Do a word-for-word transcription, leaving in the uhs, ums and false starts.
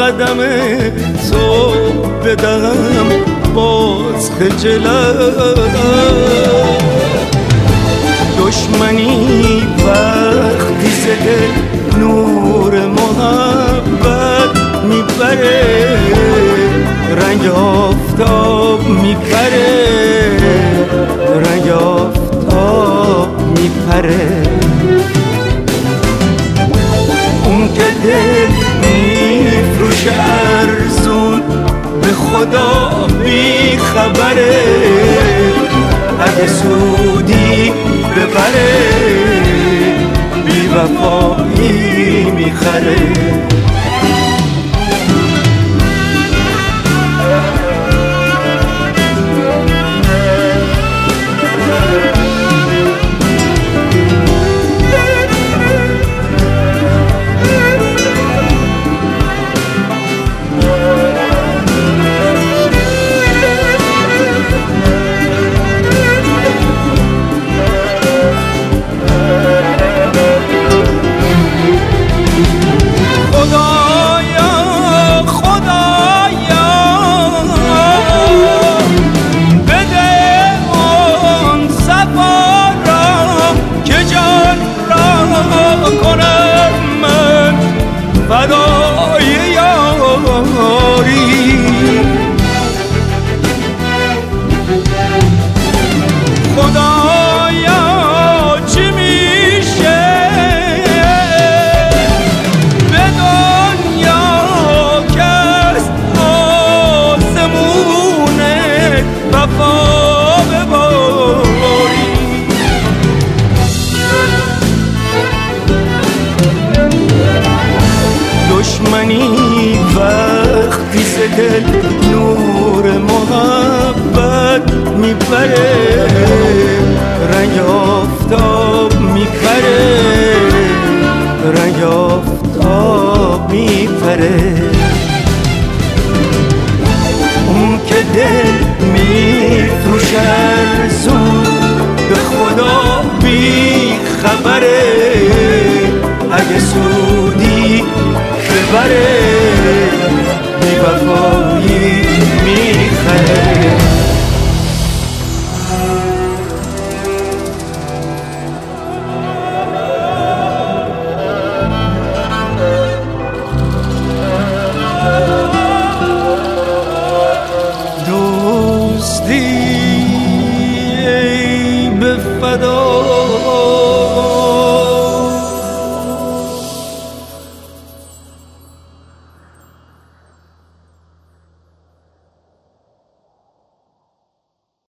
قدم صبح بدم باز خجلت. دشمنی وقتی زده نور محبت میبره، رنگ آفتاب میپره، رنگ آفتاب میپره. اون که دل میفروشه ارزون به خدا بی خبره، اگه سودی ببره بی وفایی میخره. دشمنی وقتی زده نور محبت میبره، رنگ آفتاب میپره، رنگ آفتاب میپره. اون که دل میفروشه ارزون به خدا بی خبره، اگه سودی ببره بی وفا